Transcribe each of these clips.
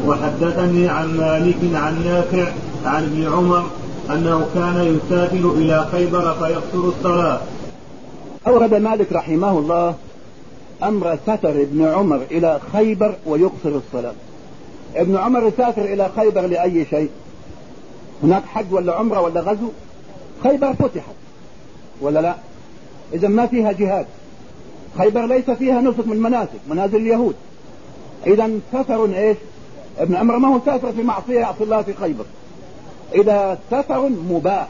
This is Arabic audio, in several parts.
وحدثني عن مالك عن نافع عن ابن عمر أنه كان يسافر إلى خيبر فيقصر الصلاة. أورد مالك رحمه الله أمر سفر ابن عمر إلى خيبر ويقصر الصلاة. ابن عمر يسافر إلى خيبر لأي شيء؟ هناك حج ولا عمرة ولا غزو؟ خيبر فتحت ولا لا؟ إذا ما فيها جهاد. خيبر ليس فيها نسك من منازل اليهود. إذا سفر إيش؟ ابن عمر ما هو سافر في معصية يعصي الله في خيبر. إذا سفر مباح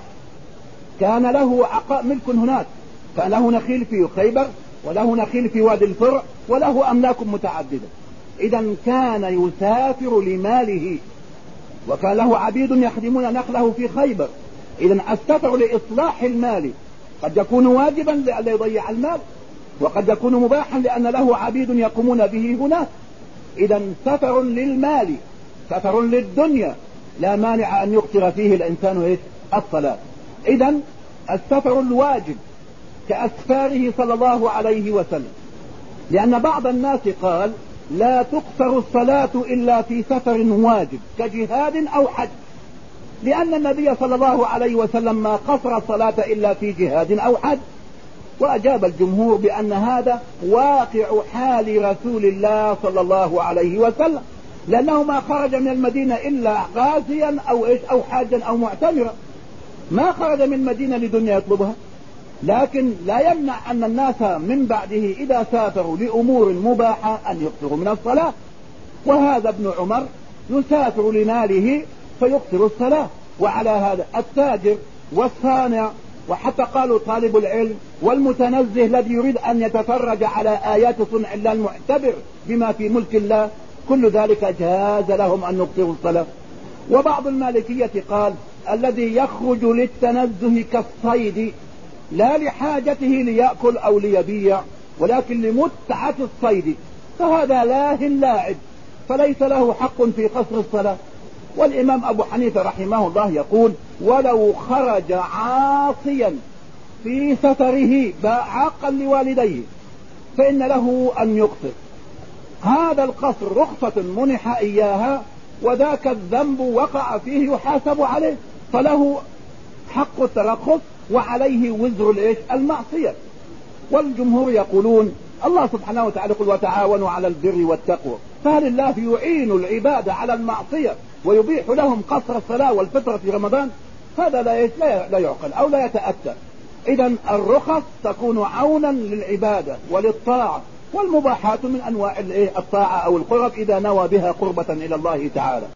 كان له ملك هناك، كان له نخيل في خيبر وله نخيل في وادي الفرع وله أملاك متعددة. إذا كان يسافر لماله وكان له عبيد يخدمون نخله في خيبر. إذا السفر لإصلاح المال قد يكون واجبا لئلا يضيع المال، وقد يكون مباحا لأن له عبيد يقومون به هناك. إذا سفر للمال سفر للدنيا لا مانع أن يقصر فيه الإنسان الصلاة. إذا السفر الواجب كأسفاره صلى الله عليه وسلم، لأن بعض الناس قال لا تقصر الصلاة إلا في سفر واجب كجهاد أو حج، لأن النبي صلى الله عليه وسلم ما قصر الصلاة إلا في جهاد أو حج. وأجاب الجمهور بأن هذا واقع حال رسول الله صلى الله عليه وسلم، لأنه ما خرج من المدينة إلا غازيا أو حاجا أو معتمرا، ما خرج من المدينة لدنيا يطلبها. لكن لا يمنع أن الناس من بعده إذا سافروا لأمور مباحة أن يقصروا من الصلاة. وهذا ابن عمر يسافر لماله فيقصر الصلاة. وعلى هذا التاجر والصانع وحتى قالوا طالب العلم والمتنزه الذي يريد أن يتفرج على آيات صنع الله المعتبر بما في ملك الله، كل ذلك جاز لهم أن يقصروا الصلاة. وبعض المالكية قال الذي يخرج للتنزه كالصيد لا لحاجته ليأكل أو ليبيع ولكن لمتعة الصيد فهذا لاعب فليس له حق في قصر الصلاة. والإمام أبو حنيفة رحمه الله يقول ولو خرج عاصيا في سفره عاقا لوالديه فإن له أن يقصر. هذا القصر رخصة منح إياها وذاك الذنب وقع فيه يحاسب عليه، فله حق الترخص وعليه وزر المعصية. والجمهور يقولون الله سبحانه وتعالى يقول وتعاونوا على البر والتقوى، فهل الله يعين العباد على المعصية ويبيح لهم قصر الصلاة والفطرة في رمضان؟ هذا لا يعقل أو لا يتأتى. إذا الرخص تكون عونا للعبادة وللطاعة، والمباحات من أنواع الطاعة أو القرب إذا نوى بها قربة إلى الله تعالى.